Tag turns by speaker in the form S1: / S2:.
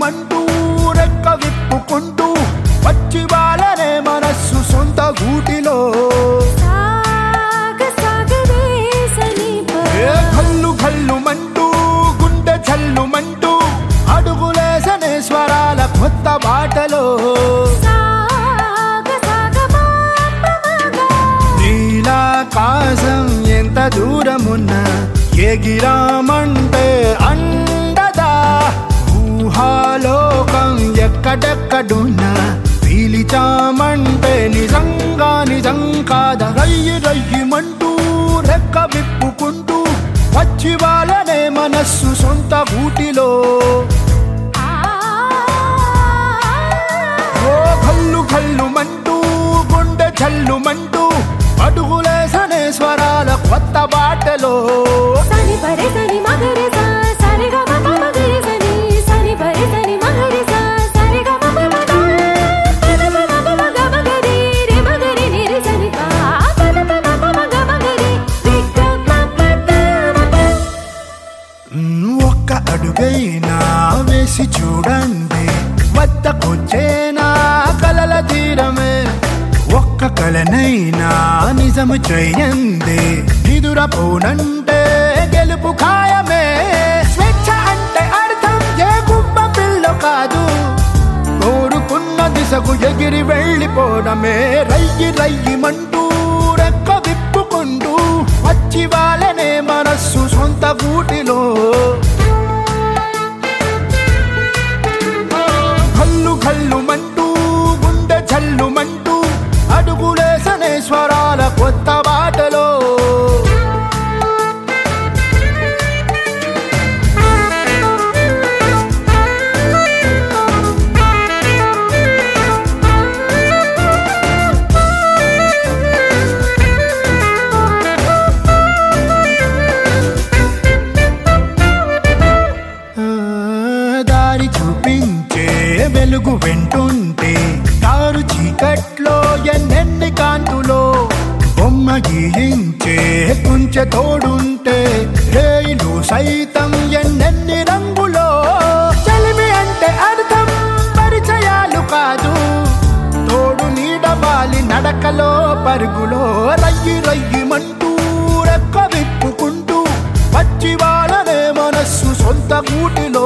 S1: మంటూ రెక్క విప్పుకుంటూ వచ్చి వాళ్ళనే మనస్సు సొంత గూటిలో కల్లు కల్లు మంటూ గుండె చల్లు మంటూ అడుగులేసనే స్వరాల కొత్త బాటలో నీలాకాశం ఎంత దూరమున్నా ఎగిరామంటే అండదా ఊహాలోకం ఎక్కడెక్కడున్నా పీలిచామంటే నిజంగా నిజం కాదా రయ్యి రయ్యిమంటూ రెక్క విప్పుకుంటూ వచ్చి వాళ్ళనే మనస్సు సొంత గూటిలో ఓ కల్లు కల్లు మంటూ గుండె చల్లు మంటూ అడుగులేసనే స్వరాల కొత్త బాటలో ఒక్క అడుగైనా వేసి చూడండి వద్దకొచ్చేనా కలల తీరమే ఒక్క కలనైనా నిజము చేయండి నిదురపోనంటే గెలుపు ఖాయమే స్వేచ్ఛ అంటే అర్థం ఏ గుబ్బ పిల్ల కాదు కోరుకున్న దిశకు ఎగిరి వెళ్ళిపోవడమే రయ్యి రయ్యిమంటూ రెక్క విప్పుకుంటూ వచ్చి వాళ్ళనే మనస్సు సొంత గూటిలో కల్లు కల్లు మంటూ గుండె చల్లు మంటూ అడుగులేసనే స్వరాల కొత్త బాటలో దారి చూపించే వెలుగు వెంటుంటే దారు చీకట్లో ఎన్నెన్ని కాంతులో బొమ్మ గీయించే కుంచె తోడుంటే రేయిలు సైతం ఎన్నెన్ని రంగులో చలిమి అంటే అర్థం పరిచయాలు కాదు తోడు నీడవాలి నడకలో పరుగులో రయ్యి రయ్యిమంటూ రెక్క విప్పుకుంటూ వచ్చి వాళ్ళనే మనస్సు సొంత గూటిలో